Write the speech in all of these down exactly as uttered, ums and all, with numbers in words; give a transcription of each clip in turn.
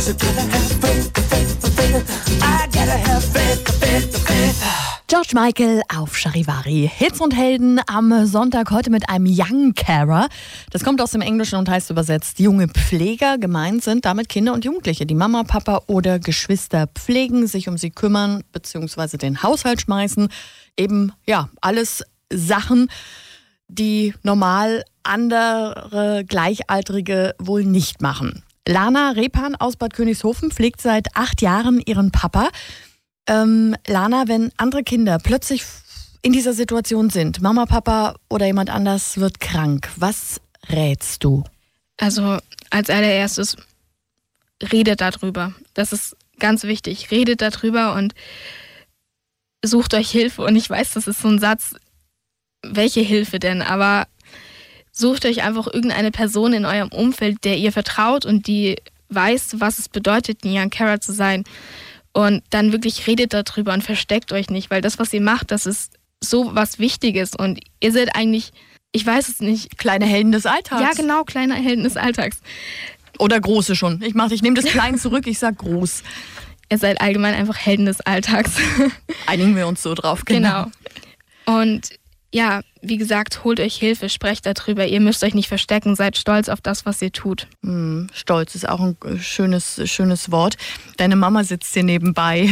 George Michael auf Charivari. Hits und Helden am Sonntag heute mit einem Young Carer. Das kommt aus dem Englischen und heißt übersetzt junge Pfleger. Gemeint sind damit Kinder und Jugendliche, die Mama, Papa oder Geschwister pflegen, sich um sie kümmern bzw. den Haushalt schmeißen. Eben, ja, alles Sachen, die normal andere Gleichaltrige wohl nicht machen. Lana Repan aus Bad Königshofen pflegt seit acht Jahren ihren Papa. Ähm, Lana, wenn andere Kinder plötzlich in dieser Situation sind, Mama, Papa oder jemand anders wird krank, was rätst du? Also als allererstes, redet darüber. Das ist ganz wichtig. Redet darüber und sucht euch Hilfe. Und ich weiß, das ist so ein Satz, welche Hilfe denn? Aber sucht euch einfach irgendeine Person in eurem Umfeld, der ihr vertraut und die weiß, was es bedeutet, ein Young Carer zu sein. Und dann wirklich redet darüber und versteckt euch nicht, weil das, was ihr macht, das ist so was Wichtiges. Und ihr seid eigentlich, ich weiß es nicht. Kleine Helden des Alltags. Ja, genau, kleine Helden des Alltags. Oder große schon. Ich mach, ich nehme das Klein zurück, ich sag groß. Ihr seid allgemein einfach Helden des Alltags. Einigen wir uns so drauf, genau. Genau. Und ja, wie gesagt, holt euch Hilfe, sprecht darüber. Ihr müsst euch nicht verstecken, seid stolz auf das, was ihr tut. Mm, stolz ist auch ein schönes, schönes Wort. Deine Mama sitzt hier nebenbei.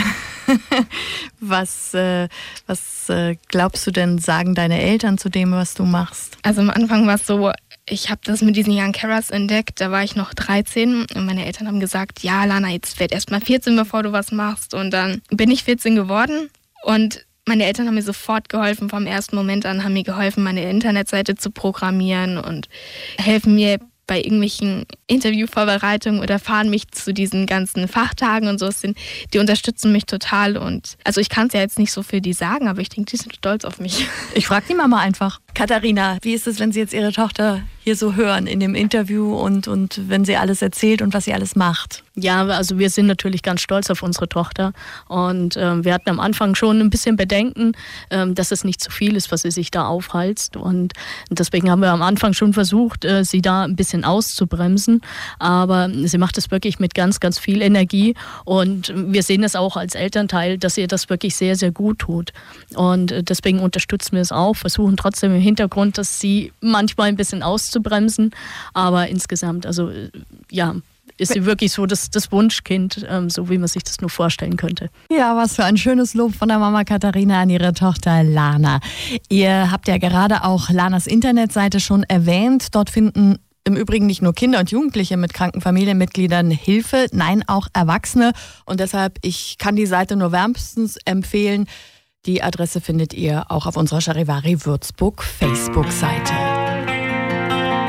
was äh, was äh, glaubst du denn, sagen deine Eltern zu dem, was du machst? Also am Anfang war es so, ich habe das mit diesen Young Carers entdeckt, da war ich noch dreizehn und meine Eltern haben gesagt, ja Lana, jetzt werd erst mal vierzehn, bevor du was machst. Und dann bin ich vierzehn geworden und meine Eltern haben mir sofort geholfen, vom ersten Moment an haben mir geholfen, meine Internetseite zu programmieren und helfen mir bei irgendwelchen Interviewvorbereitungen oder fahren mich zu diesen ganzen Fachtagen und so. Die unterstützen mich total und also ich kann es ja jetzt nicht so für die sagen, aber ich denke, die sind stolz auf mich. Ich frage die Mama einfach. Katharina, wie ist es, wenn Sie jetzt Ihre Tochter hier so hören in dem Interview und, und wenn sie alles erzählt und was sie alles macht? Ja, also wir sind natürlich ganz stolz auf unsere Tochter und äh, wir hatten am Anfang schon ein bisschen Bedenken, äh, dass es nicht zu viel ist, was sie sich da aufhalst und deswegen haben wir am Anfang schon versucht, äh, sie da ein bisschen auszubremsen, aber sie macht es wirklich mit ganz, ganz viel Energie und wir sehen es auch als Elternteil, dass ihr das wirklich sehr, sehr gut tut und äh, deswegen unterstützen wir es auch, versuchen trotzdem im Hintergrund, dass sie manchmal ein bisschen auszubremsen, aber insgesamt, also ja, ist sie wirklich so das, das Wunschkind, ähm, so wie man sich das nur vorstellen könnte. Ja, was für ein schönes Lob von der Mama Katharina an ihre Tochter Lana. Ihr habt ja gerade auch Lanas Internetseite schon erwähnt. Dort finden im Übrigen nicht nur Kinder und Jugendliche mit kranken Familienmitgliedern Hilfe, nein, auch Erwachsene. Und deshalb, ich kann die Seite nur wärmstens empfehlen. Die Adresse findet ihr auch auf unserer Charivari Würzburg Facebook-Seite.